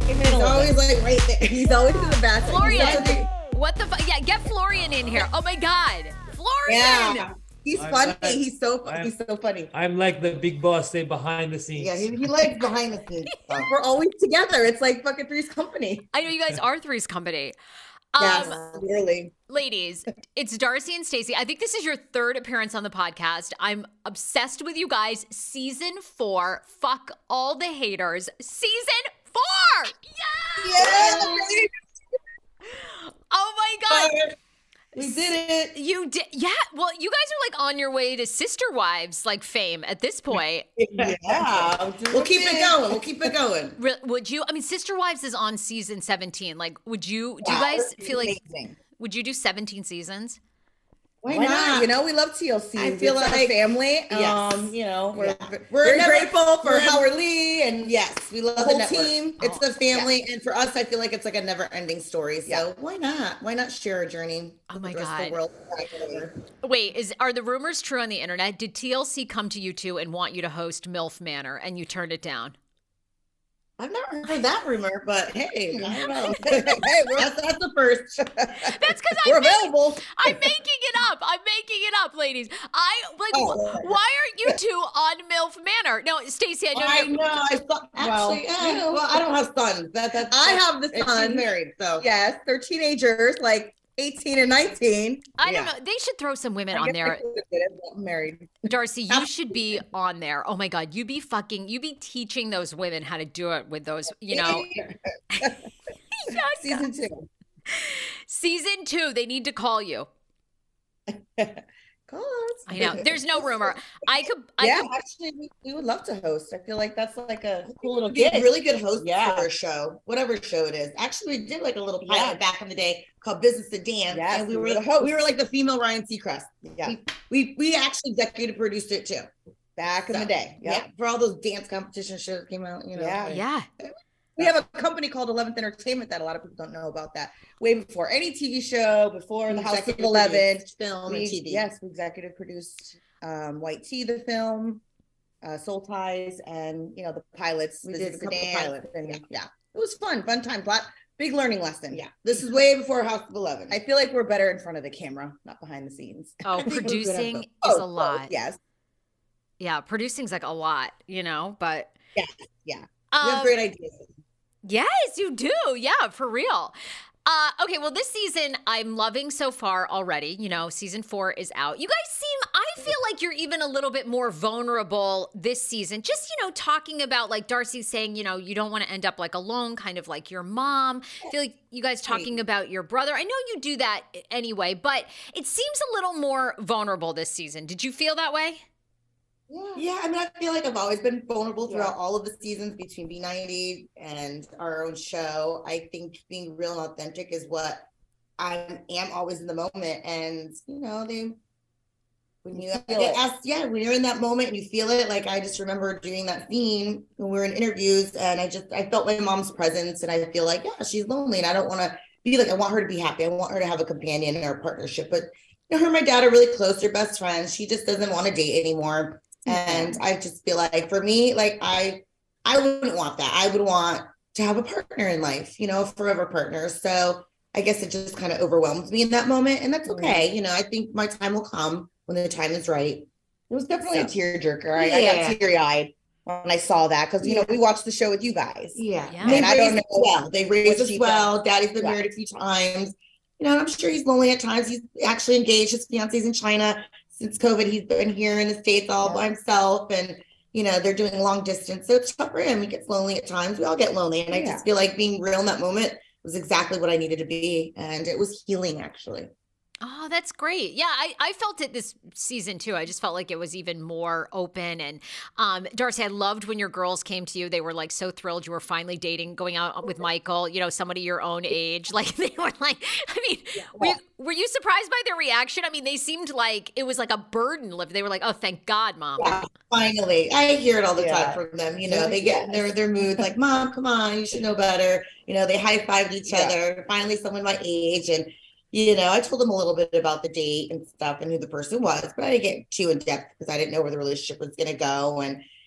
He's always like right there. He's always in the back. Florian, what the fuck? Yeah, get Florian in here. Oh my God, Florian. Yeah. He's funny. He's so funny. I'm like the big boss, say behind the scenes. Yeah, he likes behind the scenes stuff. We're always together. It's like fucking Three's Company. I know you guys are Three's Company. Yes, really. Ladies, it's Darcy and Stacey. I think this is your third appearance on the podcast. I'm obsessed with you guys. Season 4. Fuck all the haters. Season 4. Yeah. Oh my God. We did it. You did. Yeah. Well, you guys are like on your way to Sister Wives like fame at this point. Yeah. We'll keep it going. Would you? I mean, Sister Wives is on season 17. Like, do you guys feel like, would you do 17 seasons? Why not? You know, we love TLC. I feel like a family. Yes. You know, we're very grateful for Howard Lee, and yes, we love the whole team. It's the family, and for us, I feel like it's like a never-ending story. So why not? Why not share a journey? Oh my the rest God! Of the world? Wait, are the rumors true on the internet? Did TLC come to you two and want you to host MILF Manor, and you turned it down? I've never heard that rumor, but hey, I don't know. That's the first. That's because we're available. I'm making it up. Ladies. Why aren't you two on MILF Manor? No, Stacey, I know. I thought actually. I don't have sons. I have the sons. Married, so yes, they're teenagers, like 18 and 19. I don't know. They should throw some women on there. I'm married. Darcy, you should be on there. Oh my God. You be teaching those women how to do it with those, you know. Season 2. Season 2. They need to call you. Call us. I know. There's no rumor. Actually, we would love to host. I feel like that's like a cool little gig. Really good host for a show, whatever show it is. Actually, we did like a little pilot back in the day called Business to Dance, and we were the host. We were like the female Ryan Seacrest. Yeah, we actually executive produced it too back in the day. Yeah, for all those dance competition shows that came out. You know. Yeah. We have a company called 11th Entertainment that a lot of people don't know about that. Way before any TV show, before the House of 11, film and TV. Yes, we executive produced White Tea, the film, Soul Ties, and you know the pilots. We did a couple of pilots, and it was fun time. Big learning lesson. Yeah, this is way before House of 11. I feel like we're better in front of the camera, not behind the scenes. Oh, producing is a lot. Yes. Yeah, producing's like a lot, you know. But yeah. You have great ideas. Yes, you do. Yeah, for real. Okay, well, this season I'm loving so far already. You know, season 4 is out. You guys I feel like you're even a little bit more vulnerable this season. Just, you know, talking about like Darcy saying, you know, you don't want to end up like alone, kind of like your mom. I feel like you guys talking about your brother. I know you do that anyway, but it seems a little more vulnerable this season. Did you feel that way? Yeah, I mean, I feel like I've always been vulnerable throughout all of the seasons between B90 and our own show. I think being real and authentic is what I am always in the moment. And, you know, when you're in that moment and you feel it, like I just remember doing that scene when we were in interviews and I felt my mom's presence and I feel like, she's lonely and I don't want to be like, I want her to be happy. I want her to have a companion in our partnership. But, you know, her and my dad are really close. They're best friends. She just doesn't want to date anymore. And I just feel like for me, like I wouldn't want that. I would want to have a partner in life, you know, a forever partner. So I guess it just kind of overwhelms me in that moment. And that's okay. You know, I think my time will come when the time is right. It was definitely a tearjerker. I got teary-eyed when I saw that because, you know, we watched the show with you guys. Yeah. And I don't know. Well, they raised us well. Daddy's been married a few times. You know, and I'm sure he's lonely at times. He's actually engaged. His fiance's in China. Since COVID, he's been here in the States all by himself and, you know, they're doing long distance. So it's tough for him. He gets lonely at times. We all get lonely. And I just feel like being real in that moment was exactly what I needed to be. And it was healing, actually. Oh, that's great. Yeah, I felt it this season too. I just felt like it was even more open. And Darcy, I loved when your girls came to you. They were like so thrilled you were finally dating, going out with Michael, you know, somebody your own age. Like they were like, I mean, were you surprised by their reaction? I mean, they seemed like it was like a burden lift. They were like, oh, thank God, Mom. Yeah, finally. I hear it all the time from them. You know, they get in their mood like, Mom, come on, you should know better. You know, they high-fived each other. Finally, someone my age. And you know, I told them a little bit about the date and stuff and who the person was, but I didn't get too in depth because I didn't know where the relationship was going to go. And,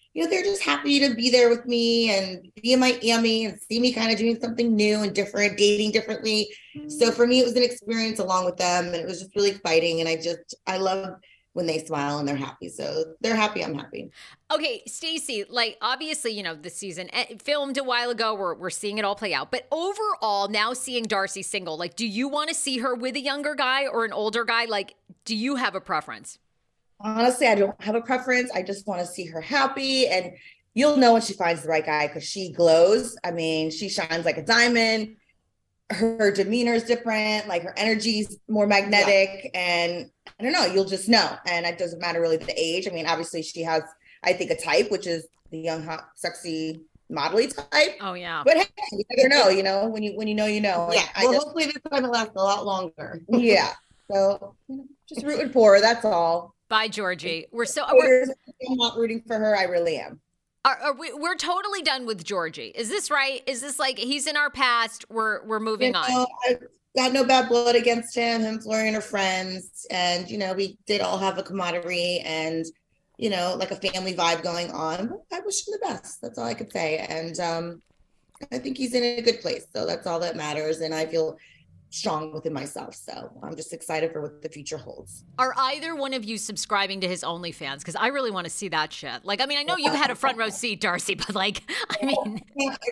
they're just happy to be there with me and be in Miami and see me kind of doing something new and different, dating differently. So for me, it was an experience along with them, and it was just really exciting. And I love when they smile and they're happy. So they're happy, I'm happy. Okay, Stacey, like obviously, the season filmed a while ago. We're seeing it all play out. But overall, now seeing Darcey single, like, do you want to see her with a younger guy or an older guy? Like, do you have a preference? Honestly, I don't have a preference. I just want to see her happy, and you'll know when she finds the right guy because she glows. I mean, she shines like a diamond. Her demeanor is different, like her energy's more magnetic, and I don't know, you'll just know. And it doesn't matter really the age. I mean, obviously she has, I think, a type, which is the young, hot, sexy, modelly type. Oh yeah. But hey, you never know, when you know, you know. Yeah. Hopefully this time it lasts a lot longer. Yeah. So just rooting for her. That's all. Bye, Georgie. I'm not rooting for her. I really am. We're totally done with Georgie. Is this right? Is this like he's in our past? We're moving on. I've got no bad blood against him, Florian are friends. And, we did all have a camaraderie and, like a family vibe going on. I wish him the best. That's all I could say. And I think he's in a good place. So that's all that matters. And I feel strong within myself. So I'm just excited for what the future holds. Are either one of you subscribing to his OnlyFans? Because I really want to see that shit. Like, I mean, I know you've had a front row seat, Darcey, but like, I mean.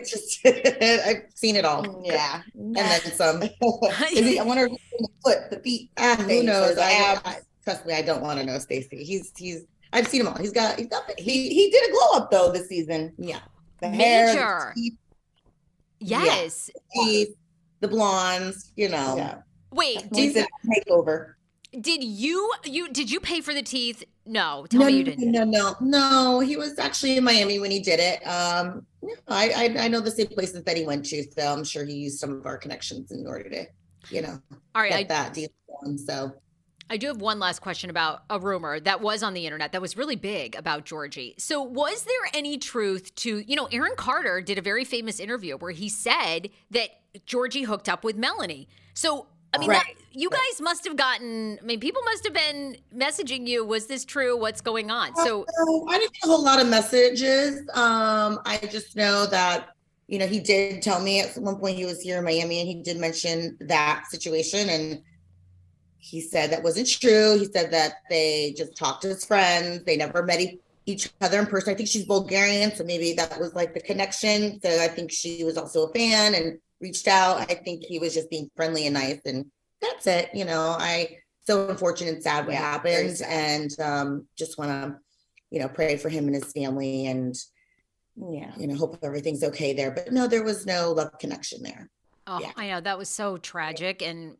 I've seen it all. Yeah. And then some. I wonder if the feet. Who knows? Trust me, I don't want to know, Stacey. I've seen him all. He did a glow up though this season. Yeah. The hair. Yes. Yeah. The blondes, Yeah. Wait, makeover. Did you pay for the teeth? No, tell me you didn't. No. He was actually in Miami when he did it. I know the same places that he went to, so I'm sure he used some of our connections in order to, all right, get that deal done. So I do have one last question about a rumor that was on the internet that was really big about Georgie. So was there any truth to, Aaron Carter did a very famous interview where he said that Georgie hooked up with Melanie. So, I mean, you guys must have people must have been messaging you. Was this true? What's going on? So I didn't get a whole lot of messages. I just know that, he did tell me at one point he was here in Miami and he did mention that situation. And he said that wasn't true. He said that they just talked as friends. They never met each other in person. I think she's Bulgarian, so maybe that was like the connection. So I think she was also a fan and reached out. I think he was just being friendly and nice, and that's it. I so unfortunate and sad what happened, and just want to, pray for him and his family, and hope everything's okay there. But no, there was no love connection there. Oh, yeah. I know that was so tragic, and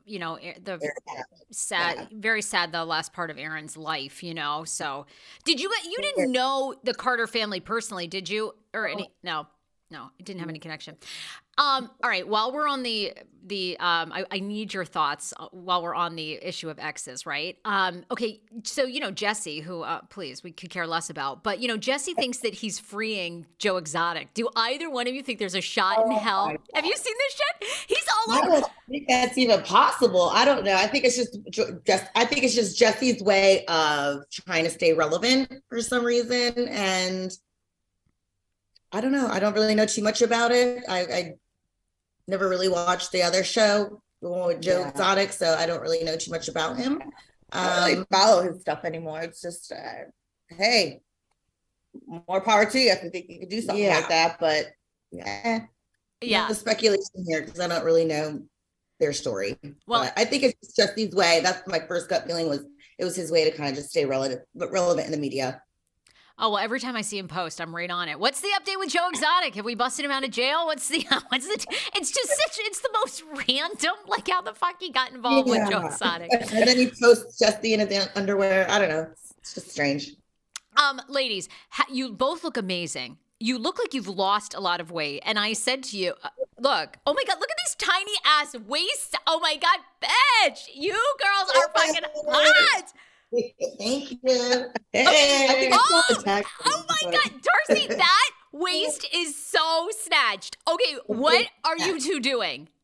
very sad the last part of Aaron's life. So did you didn't know the Carter family personally, did you? Or any? No, it didn't have any connection. All right. While we're on I need your thoughts while we're on the issue of exes, right? Okay. So, Jesse, who, please, we could care less about, but, Jesse thinks that he's freeing Joe Exotic. Do either one of you think there's a shot in hell? Have you seen this shit? He's all over. I don't think that's even possible. I don't know. I think it's just Jesse's way of trying to stay relevant for some reason. And I don't know. I don't really know too much about it. I never really watched the other show, the one with Joe Exotic, so I don't really know too much about him. I don't really follow his stuff anymore. It's just, hey, more power to you if you think you could do something like that. But the speculation here because I don't really know their story. Well, but I think it's just Jesse's way. That's my first gut feeling it was his way to kind of just stay relevant in the media. Oh, well, every time I see him post, I'm right on it. What's the update with Joe Exotic? Have we busted him out of jail? It's just it's the most random, like how the fuck he got involved with Joe Exotic. And then he posts Jesse in his underwear. I don't know. It's just strange. Ladies, you both look amazing. You look like you've lost a lot of weight. And I said to you, look, oh my God, look at this tiny ass waist. Oh my God, bitch, you girls are fucking hot. Thank you. Hey, oh my God, Darcey, that waist is so snatched. Okay, what are you two doing?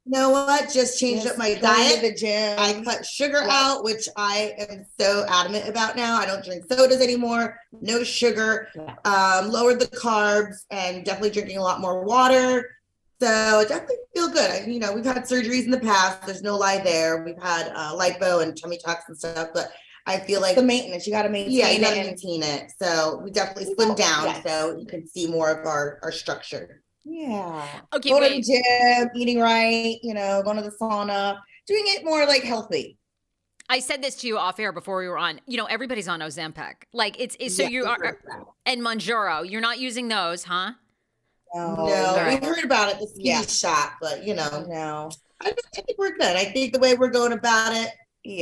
You know what? Just changed up my diet. The gym. I cut sugar out, which I am so adamant about now. I don't drink sodas anymore. No sugar. Lowered the carbs and definitely drinking a lot more water. So I definitely feel good. We've had surgeries in the past. There's no lie there. We've had lipo and tummy tucks and stuff, but I feel like the maintenance. You got to maintain. Yeah, you got to maintain it. So we definitely slimmed down, so you can see more of our structure. Yeah. Okay. Go to the gym, eating right. Going to the sauna, doing it more like healthy. I said this to you off air before we were on. Everybody's on Ozempic. Like it's so you are, and Mounjaro. You're not using those, huh? No. We heard about it, the skinny shot, but no. I think we're good. I think the way we're going about it,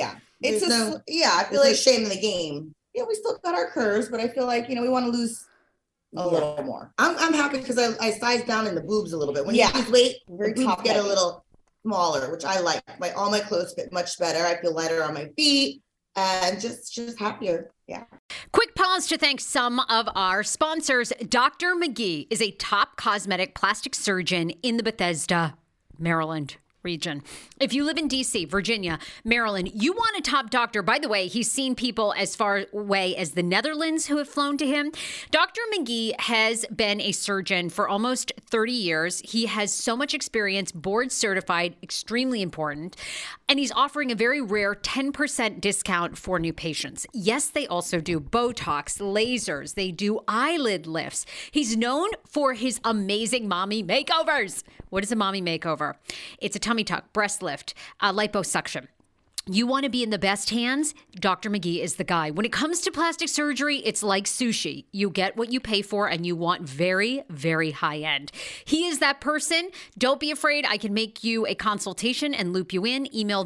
I feel like shame in the game. Yeah, we still got our curves, but I feel like we want to lose a little more. I'm happy because I sized down in the boobs a little bit. When you lose weight, the boobs get a little smaller, which I like. All my clothes fit much better. I feel lighter on my feet and just happier. Yeah. Quick pause to thank some of our sponsors. Dr. McGee is a top cosmetic plastic surgeon in the Bethesda, Maryland region. If you live in DC, Virginia, Maryland, you want a top doctor. By the way, he's seen people as far away as the Netherlands who have flown to him. Dr. McGee has been a surgeon for almost 30 years. He has so much experience, board certified, extremely important. And he's offering a very rare 10% discount for new patients. Yes, they also do Botox, lasers. They do eyelid lifts. He's known for his amazing mommy makeovers. What is a mommy makeover? It's a tummy tuck, breast lift, liposuction. You want to be in the best hands? Dr. McGee is the guy. When it comes to plastic surgery, it's like sushi. You get what you pay for, and you want very, very high end. He is that person. Don't be afraid. I can make you a consultation and loop you in. Email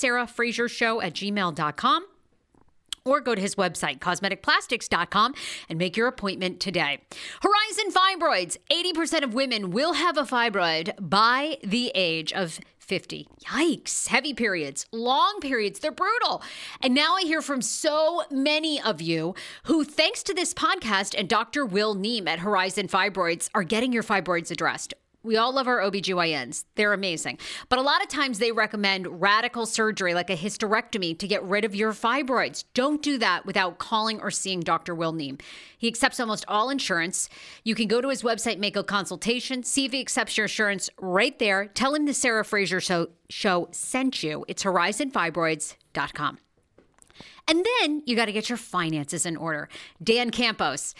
thesarahfrasershow@gmail.com. Or go to his website, cosmeticplastics.com, and make your appointment today. Horizon Fibroids. 80% of women will have a fibroid by the age of 50. Yikes. Heavy periods, long periods, they're brutal. And now I hear from so many of you who, thanks to this podcast and Dr. Will Neem at Horizon Fibroids, are getting your fibroids addressed. We all love our OBGYNs. They're amazing. But a lot of times they recommend radical surgery like a hysterectomy to get rid of your fibroids. Don't do that without calling or seeing Dr. Will Neem. He accepts almost all insurance. You can go to his website, make a consultation, see if he accepts your insurance right there. Tell him the Sarah Fraser Show sent you. It's horizonfibroids.com. And then you got to get your finances in order. Dan Campos.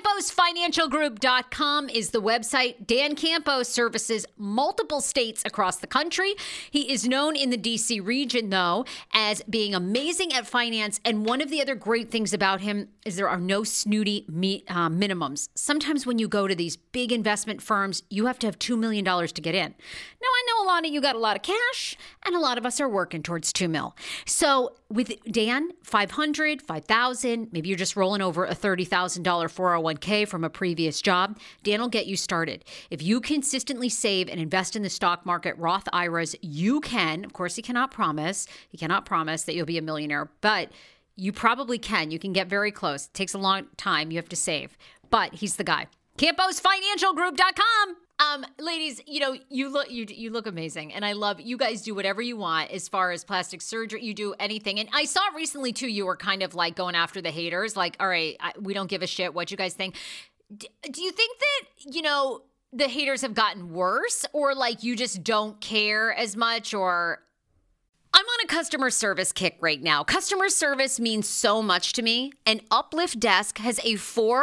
CamposFinancialGroup.com is the website. Dan Campos services multiple states across the country. He is known in the DC region, though, as being amazing at finance. And one of the other great things about him is there are no snooty minimums. Sometimes when you go to these big investment firms, you have to have $2 million to get in. Now, I know a lot of you got a lot of cash, and a lot of us are working towards $2 million. So with Dan, 500, 5,000, maybe you're just rolling over a $30,000 401k from a previous job. Dan will get you started. If you consistently save and invest in the stock market, Roth IRAs, you can. Of course, he cannot promise that you'll be a millionaire, but you probably can. You can get very close. It takes a long time. You have to save, but he's the guy. CamposFinancialGroup.com. Ladies, you look amazing, and I love you guys. Do whatever you want as far as plastic surgery. You do anything, and I saw recently too. You were kind of like going after the haters, like, all right, we don't give a shit what you guys think. Do you think that the haters have gotten worse, or like you just don't care as much, or? I'm on a customer service kick right now. Customer service means so much to me, and Uplift Desk has a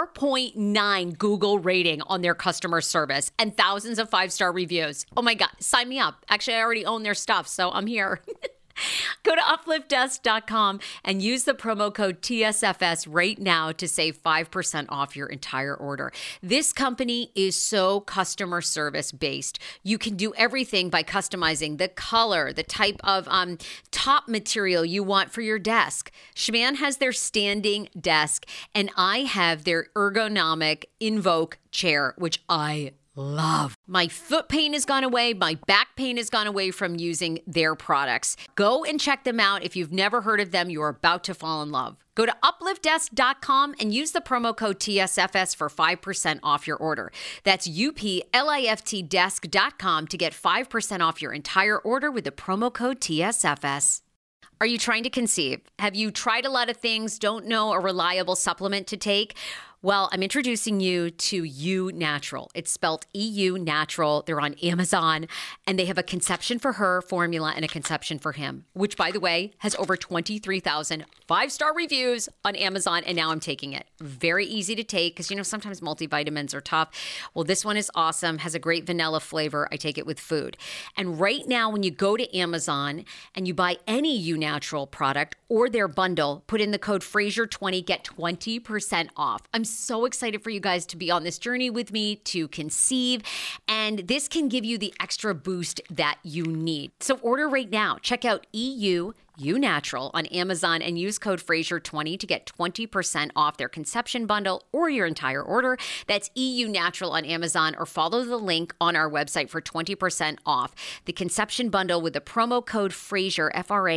4.9 Google rating on their customer service and thousands of 5-star reviews. Oh my God, sign me up. Actually, I already own their stuff, so I'm here. Go to upliftdesk.com and use the promo code TSFS right now to save 5% off your entire order. This company is so customer service based. You can do everything by customizing the color, the type of top material you want for your desk. Schman has their standing desk, and I have their ergonomic Invoke chair, which I love. My foot pain has gone away. My back pain has gone away from using their products. Go and check them out. If you've never heard of them, you're about to fall in love. Go to upliftdesk.com and use the promo code TSFS for 5% off your order. That's upliftdesk.com to get 5% off your entire order with the promo code TSFS. Are you trying to conceive? Have you tried a lot of things, don't know a reliable supplement to take? Well, I'm introducing you to Eu Natural. It's spelled EU Natural. They're on Amazon, and they have a conception for her formula and a conception for him, which, by the way, has over 23,000 five-star reviews on Amazon, and now I'm taking it. Very easy to take because, sometimes multivitamins are tough. Well, this one is awesome, has a great vanilla flavor. I take it with food. And right now, when you go to Amazon and you buy any Eu Natural product or their bundle, put in the code Fraser20, get 20% off. I'm so excited for you guys to be on this journey with me to conceive, and this can give you the extra boost that you need. So order right now. Check out EU Natural on Amazon and use code Fraser20 to get 20% off their conception bundle or your entire order. That's EU Natural on Amazon, or follow the link on our website for 20% off the conception bundle with the promo code Fraser,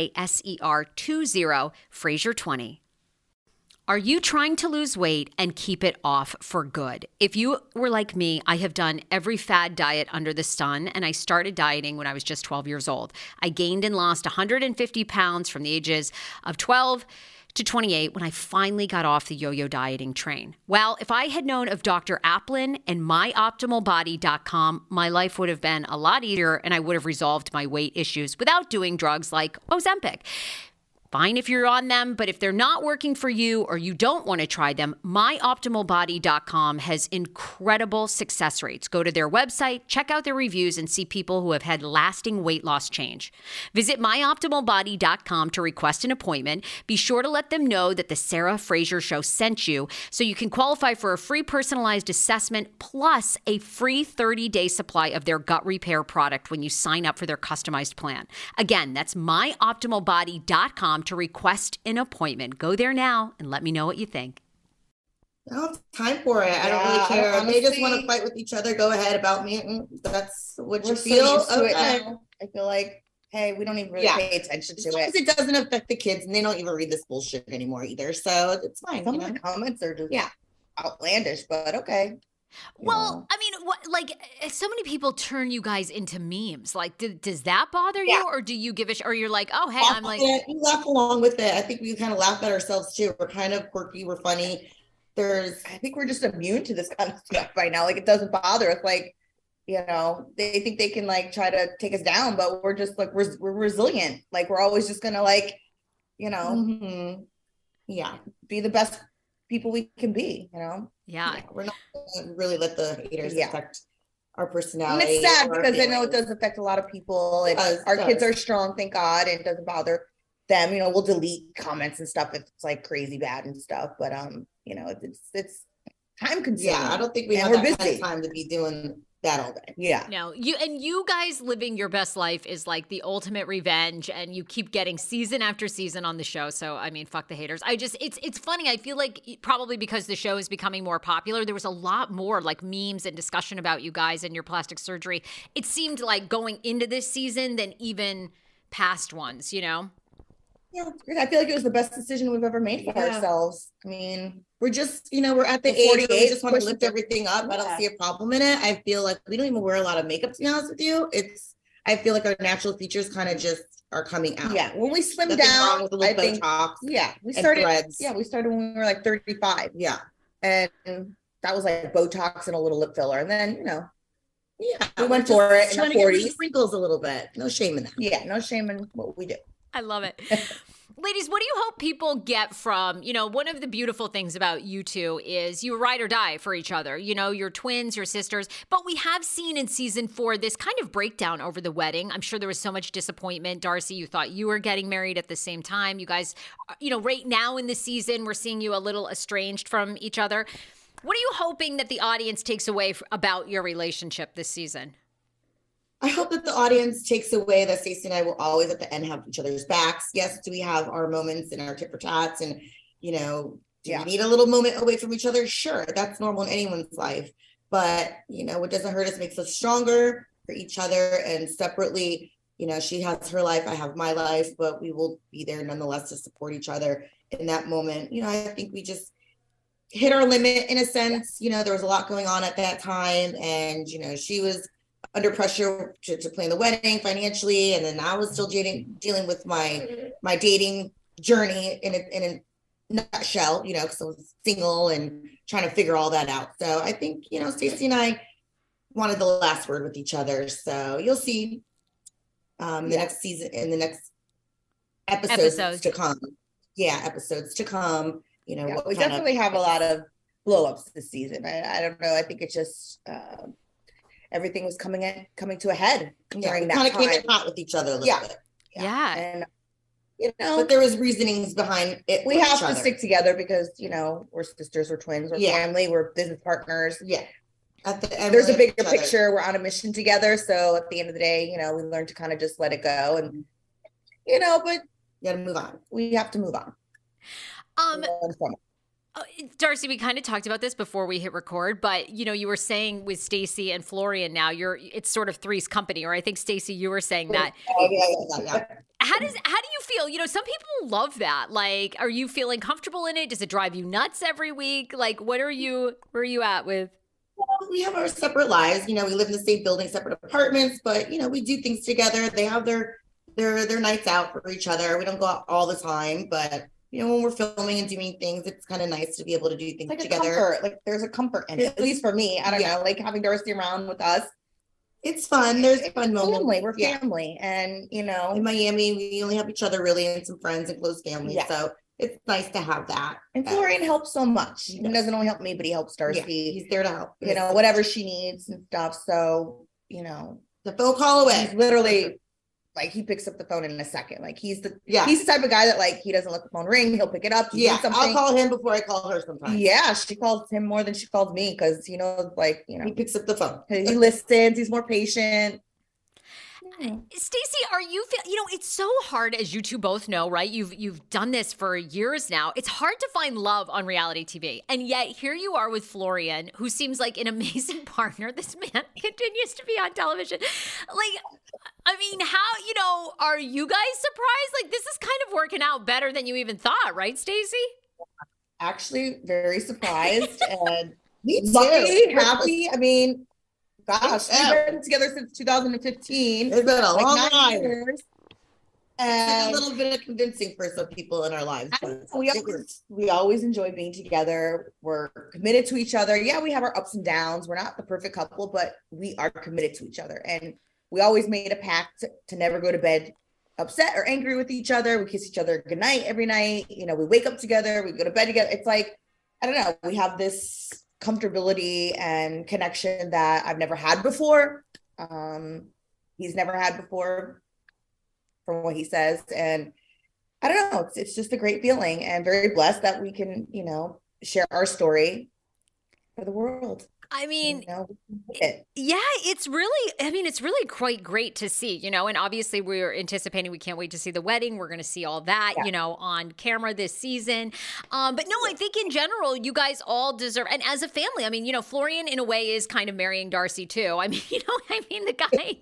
FRASER20, Fraser20. Are you trying to lose weight and keep it off for good? If you were like me, I have done every fad diet under the sun, and I started dieting when I was just 12 years old. I gained and lost 150 pounds from the ages of 12 to 28 when I finally got off the yo-yo dieting train. Well, if I had known of Dr. Applin and myoptimalbody.com, my life would have been a lot easier, and I would have resolved my weight issues without doing drugs like Ozempic. Fine if you're on them, but if they're not working for you or you don't want to try them, myoptimalbody.com has incredible success rates. Go to their website, check out their reviews, and see people who have had lasting weight loss change. Visit myoptimalbody.com to request an appointment. Be sure to let them know that the Sarah Fraser Show sent you so you can qualify for a free personalized assessment plus a free 30-day supply of their gut repair product when you sign up for their customized plan. Again, that's myoptimalbody.com to request an appointment. Go there now and let me know what you think. I don't have time for it. I don't really care. Honestly, they just want to fight with each other. Go ahead about me. That's what you feel. So okay. I feel like, hey, we don't even really pay attention to it. It doesn't affect the kids, and they don't even read this bullshit anymore either. So it's fine. Some of the comments are just outlandish, but okay. Well, I mean, so many people turn you guys into memes. Like, does that bother you, or do you give a or you're like, oh, hey, I'm like, we laugh along with it. I think we kind of laugh at ourselves too. We're kind of quirky. We're funny. I think we're just immune to this kind of stuff right now. Like, it doesn't bother us. Like, they think they can like try to take us down, but we're just like, we're resilient. Like, we're always just gonna like, be the best people we can be, Yeah, we're not gonna really let the haters affect our personality. And it's sad because I know it does affect a lot of people, and our kids are strong, thank God, and it doesn't bother them. We'll delete comments and stuff if it's like crazy bad and stuff, but it's time consuming. I don't think we have that kind of time to be doing that all day. No, you guys living your best life is like the ultimate revenge, and you keep getting season after season on the show. So I mean, fuck the haters. It's funny. I feel like probably because the show is becoming more popular, there was a lot more like memes and discussion about you guys and your plastic surgery. It seemed like going into this season than even past ones, Yeah, I feel like it was the best decision we've ever made for ourselves. I mean, we're just, we're at the age where we just want to lift everything up. I don't see a problem in it. I feel like we don't even wear a lot of makeup, to be honest with you. I feel like our natural features kind of just are coming out. Yeah, when we slimmed down, with a little Botox. We started. Threads. Yeah, we started when we were like 35. Yeah, and that was like Botox and a little lip filler, and then we went for it in the 40s. Sprinkles a little bit. No shame in that. Yeah, no shame in what we do. I love it. Ladies, what do you hope people get from, one of the beautiful things about you two is you ride or die for each other. You're twins, you're sisters. But we have seen in season 4 this kind of breakdown over the wedding. I'm sure there was so much disappointment. Darcy, you thought you were getting married at the same time. You guys, right now in the season, we're seeing you a little estranged from each other. What are you hoping that the audience takes away about your relationship this season? I hope that the audience takes away that Stacey and I will always at the end have each other's backs. Yes, do we have our moments and our tit for tats, and do we need a little moment away from each other? Sure, that's normal in anyone's life. But what doesn't hurt us makes us stronger for each other. And separately, she has her life, I have my life, but we will be there nonetheless to support each other in that moment. You know, I think we just hit our limit in a sense. You know, there was a lot going on at that time, and you know, she was under pressure to plan the wedding financially, and then I was still dealing with my dating journey in a nutshell, you know, because I was single and trying to figure all that out. So I think, you know, Stacey and I wanted the last word with each other. So you'll see the next season, in the next episodes to come. Yeah, episodes to come. You know, we definitely have a lot of blow ups this season. I don't know. I think it's just everything was coming to a head during that time. Kind of came in hot with each other a little bit. Yeah. And you know, but there was reasonings behind it. We have to stick together because, you know, we're sisters, we're twins, we're family, we're business partners. Yeah. At the end, there's a bigger picture. We're on a mission together. So at the end of the day, you know, we learn to kind of just let it go, and you know, but you gotta move on. We have to move on. Darcy, we kind of talked about this before we hit record, but you know, you were saying with Stacey and Florian now it's sort of Three's Company, or I think Stacey, you were saying that. Yeah. How do you feel? You know, some people love that. Like, are you feeling comfortable in it? Does it drive you nuts every week? Like, where are you at with? Well, we have our separate lives. You know, we live in the same building, separate apartments, but you know, we do things together. They have their nights out for each other. We don't go out all the time, but you know, when we're filming and doing things, it's kind of nice to be able to do things together. Like there's a comfort in it, at least for me. I don't know, like having Darcy around with us. It's fun. There's fun moments. We're family. And, you know, in Miami, we only have each other really and some friends and close family. Yeah. So it's nice to have that. And Florian helps so much. He doesn't only help me, but he helps Darcy. Yeah, he's there to help. You know, whatever she needs and stuff. So, you know, the phone call away. He's literally like, he picks up the phone in a second. Like he's the type of guy that like, he doesn't let the phone ring. He'll pick it up. I'll call him before I call her sometimes. Yeah. She calls him more than she calls me. Cause you know, like, you know, he picks up the phone. He listens. He's more patient. Stacey, you know, it's so hard, as you two both know, right? You've done this for years now. It's hard to find love on reality TV. And yet here you are with Florian, who seems like an amazing partner. This man continues to be on television. Like, I mean, how, you know, are you guys surprised? Like, this is kind of working out better than you even thought, right, Stacey? Actually, very surprised and lucky, happy. I mean, gosh, we've been together since 2015. It's been a long time. And a little bit of convincing for some people in our lives. We always enjoy being together. We're committed to each other. Yeah, we have our ups and downs. We're not the perfect couple, but we are committed to each other. And we always made a pact to never go to bed upset or angry with each other. We kiss each other goodnight every night. You know, we wake up together, we go to bed together. It's like, I don't know, we have this comfortability and connection that I've never had before. He's never had before, from what he says. And I don't know, it's just a great feeling, and very blessed that we can, you know, share our story for the world. I mean, it's really quite great to see, you know, and obviously we're anticipating, we can't wait to see the wedding. We're going to see all that, you know, on camera this season. But no, I think in general, you guys all deserve, and as a family, I mean, you know, Florian in a way is kind of marrying Darcy too. I mean, you know what I mean? The guy,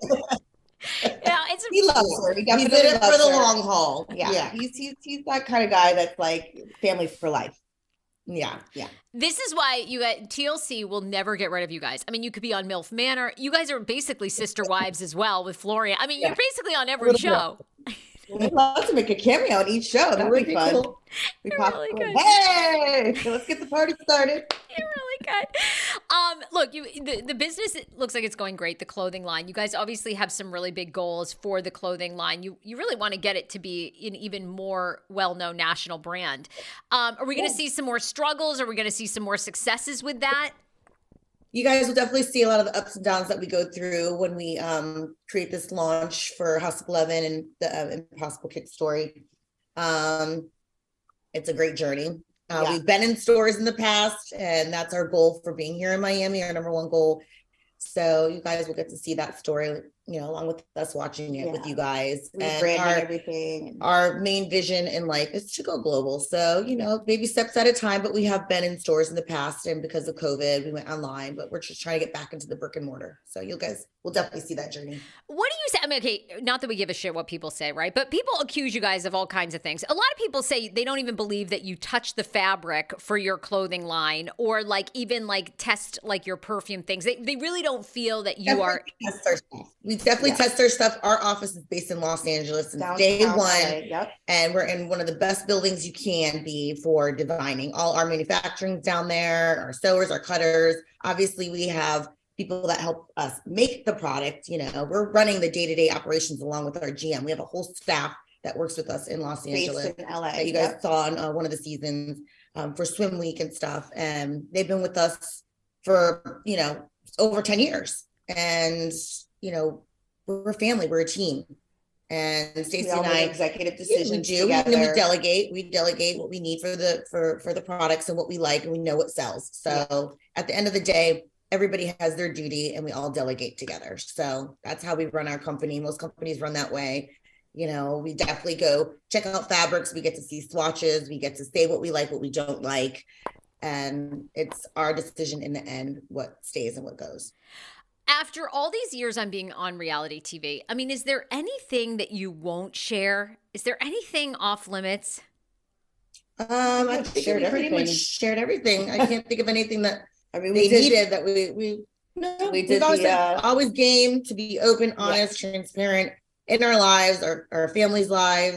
he loves her. He did it for the long haul. Yeah. He's that kind of guy that's like family for life. Yeah. This is why TLC will never get rid of you guys. I mean, you could be on MILF Manor. You guys are basically sister wives as well with Florian. I mean, you're basically on every show. We'd love to make a cameo on each show. That would be fun. Cool. We pop really good. Hey, let's get the party started. You're really good. Look, the business, it looks like it's going great. The clothing line. You guys obviously have some really big goals for the clothing line. You really want to get it to be an even more well-known national brand. Are we going to see some more struggles? Are we going to see some more successes with that? You guys will definitely see a lot of the ups and downs that we go through when we create this launch for House of 11 and the Impossible Kids story. It's a great journey. We've been in stores in the past, and that's our goal for being here in Miami. Our number one goal So you guys will get to see that story, along with us watching it with you guys. And everything. Our main vision in life is to go global. So, baby steps at a time, but we have been in stores in the past, and because of COVID, we went online, but we're just trying to get back into the brick and mortar. So you guys will definitely see that journey. What do you say? I mean, okay, not that we give a shit what people say, right? But people accuse you guys of all kinds of things. A lot of people say they don't even believe that you touch the fabric for your clothing line, or even test your perfume things. They really don't feel that you are. Test our stuff. We definitely test our stuff. Our office is based in Los Angeles since day one. Yep. And we're in one of the best buildings you can be for divining. All our manufacturing's down there, our sewers, our cutters. Obviously, we have people that help us make the product. We're running the day-to-day operations along with our GM. We have a whole staff that works with us in Los Angeles. Based in LA. That you guys saw on one of the seasons for Swim Week and stuff. And they've been with us for, over 10 years. And, we're a family, we're a team. And Stacey and I executive decisions. We do. And then we delegate what we need for the products and what we like, and we know what sells. So at the end of the day, everybody has their duty and we all delegate together. So that's how we run our company. Most companies run that way. We definitely go check out fabrics. We get to see swatches. We get to say what we like, what we don't like. And it's our decision in the end, what stays and what goes. After all these years on being on reality TV, I mean, is there anything that you won't share? Is there anything off limits? I think we pretty much shared everything. I can't think of anything that they needed that we did. Always game to be open, honest, transparent in our lives, our families' lives.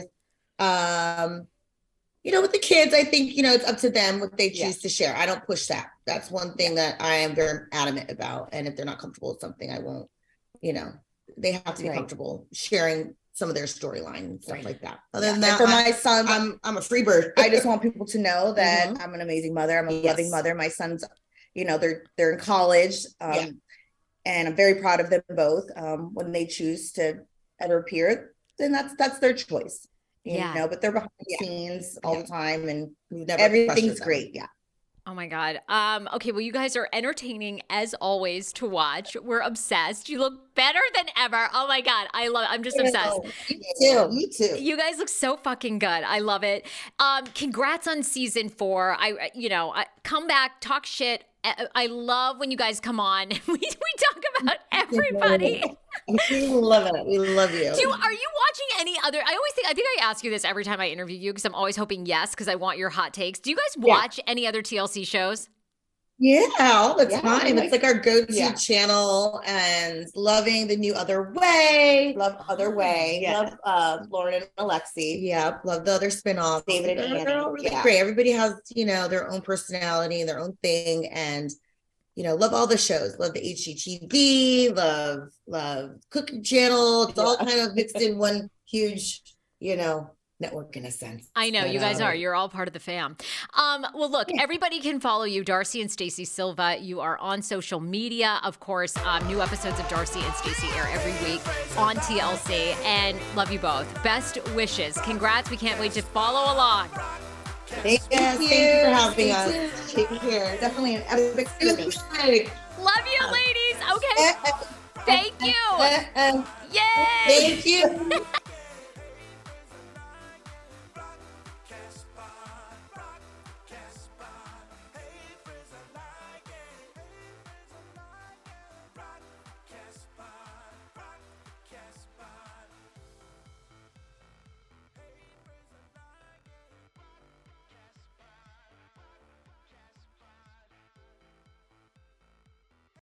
With the kids, I think, it's up to them what they choose to share. I don't push that. That's one thing that I am very adamant about. And if they're not comfortable with something, I won't, they have to be comfortable sharing some of their storyline and stuff like that. Other than that, for my son, I'm a free bird. I just want people to know that I'm an amazing mother. I'm a loving mother. My sons, they're in college. And I'm very proud of them both. When they choose to ever appear, then that's their choice. But they're behind the scenes all the time, and everything's great. Yeah. Oh my God. Okay. Well, you guys are entertaining as always to watch. We're obsessed. You look better than ever. Oh my God. I love it. I'm just obsessed. Me too. You guys look so fucking good. I love it. Congrats on season 4. I come back, talk shit. I love when you guys come on. We talk about everybody. We love it. We love you. Are you watching any other? I think I ask you this every time I interview you because I'm always hoping yes because I want your hot takes. Do you guys watch any other TLC shows? Yeah, all the time. It's like our go-to channel, and loving the new Other Way. Love Other Way. Yeah. Love Lauren and Alexi. Yeah, love the other spinoffs. David and Annie. They're all really great. Everybody has, their own personality, their own thing, and love all the shows. Love the HGTV. Love Cooking Channel. It's all kind of mixed in one huge, network in a sense. I know you guys are. You're all part of the fam. Well, look, everybody can follow you, Darcy and Stacey Silva. You are on social media, of course. New episodes of Darcy and Stacey air every week on TLC, and love you both. Best wishes. Congrats. We can't wait to follow along. Thank you for having us. Take care. Definitely an epic experience. Love you, ladies. Okay. Thank you. Yay. Thank you.